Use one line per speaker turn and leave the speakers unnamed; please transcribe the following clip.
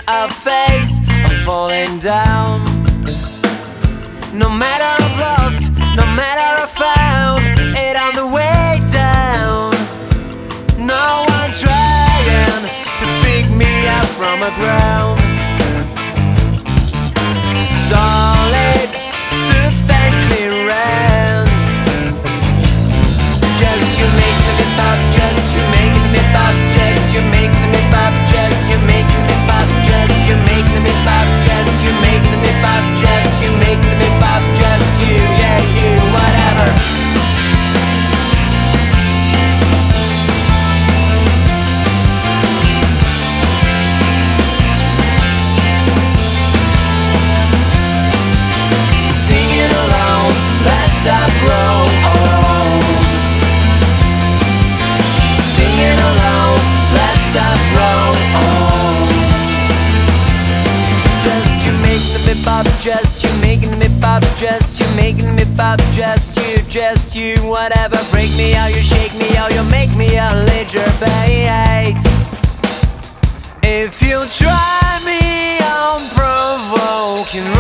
a face, I'm falling down. No matter I've lost, no matter I've found it on the way down. No one trying to pick me up from the ground. Solid, smooth and clearance. Just you making me pop, just you making me pop, just you making me pop, just you making me pop, just you making me pop, just you making me pop, just you making me pop, just you, yeah you, whatever. Singing alone, let's stop growing. Singing alone, let's stop growing. Just you making me pop, just you making me pop, just you making me pop, just you, whatever. Break me out, you shake me out, you make me a ledger bait. If you try me on provoking